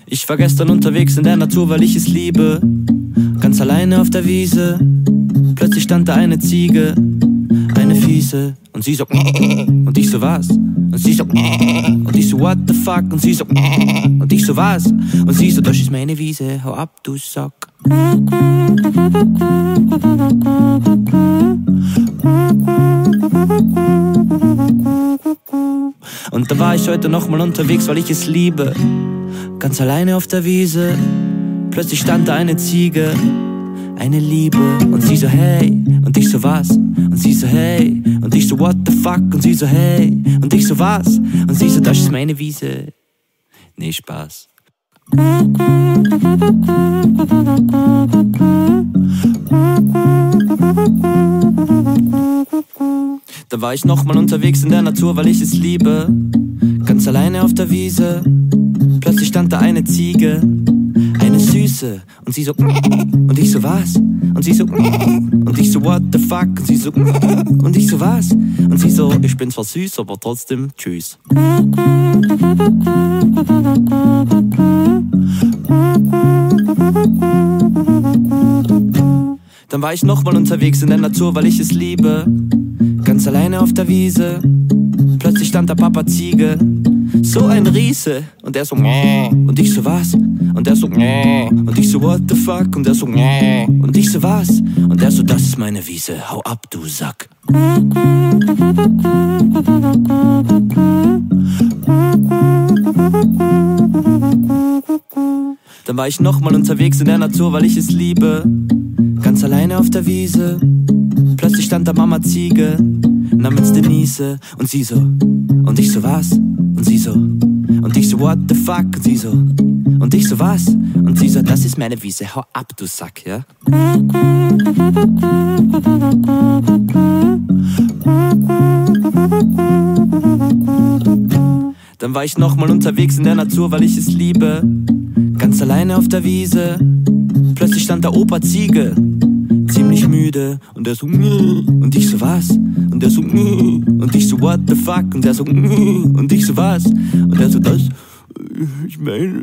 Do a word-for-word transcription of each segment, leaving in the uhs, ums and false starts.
Ich war gestern unterwegs in der Natur, weil ich es liebe. Ganz alleine auf der Wiese. Plötzlich stand da eine Ziege, eine fiese. Und sie so, und ich so, was? Und sie so, und ich so, what the fuck? Und sie so, und ich so, was? Und sie so, das ist meine Wiese, hau ab, du Sack. Und da war ich heute nochmal unterwegs, weil ich es liebe. Ganz alleine auf der Wiese. Plötzlich stand da eine Ziege, eine Liebe. Und sie so, hey. Und ich so, was? Und sie so, hey. Und ich so, what the fuck? Und sie so, hey. Und ich so, was? Und sie so, das ist meine Wiese. Nee, Spaß. Da war ich nochmal unterwegs in der Natur, weil ich es liebe. Ganz alleine auf der Wiese. Plötzlich stand da eine Ziege, eine Süße. Und sie so, und ich so, was? Und sie so, und ich so, what the fuck? Und sie so, und ich so, was? Und sie so, ich bin zwar süß, aber trotzdem, tschüss. Dann war ich nochmal unterwegs in der Natur, weil ich es liebe. Ganz alleine auf der Wiese. Plötzlich stand da Papa Ziege, so ein Riese. Und er so, und ich so, was? Und er so, und ich so, what the fuck? Und er so, und ich so, was? Und er so, das ist meine Wiese, hau ab, du Sack. Dann war ich nochmal unterwegs in der Natur, weil ich es liebe. Ganz alleine auf der Wiese. Plötzlich stand da Mama Ziege namens Denise. Und sie so, und ich so, was? Und sie so, und ich so, what the fuck? Und sie so, und ich so, was? Und sie so, das ist meine Wiese, hau ab, du Sack, ja? Dann war ich nochmal unterwegs in der Natur, weil ich es liebe. Ganz alleine auf der Wiese. Plötzlich stand da Opa Ziege, ziemlich müde. Und er so, und ich so, was? Und er so, und ich so, what the fuck? Und er so, und ich so, was? Und er so, das, ich meine.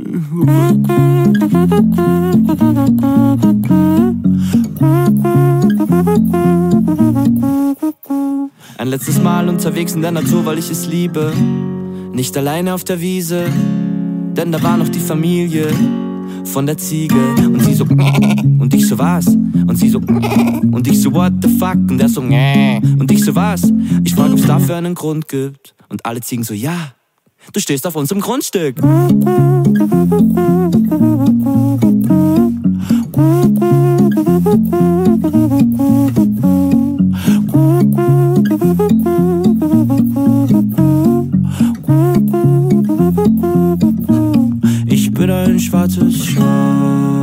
Ein letztes Mal unterwegs in der Natur, weil ich es liebe. Nicht alleine auf der Wiese, denn da war noch die Familie von der Ziege. Und sie so, und ich so, was? Und sie so, und ich so, what the fuck? Und er so, und ich so, was? Ich frag, ob's dafür einen Grund gibt. Und alle Ziegen so, ja, du stehst auf unserem Grundstück. Ich bin ein schwarzes Schaf.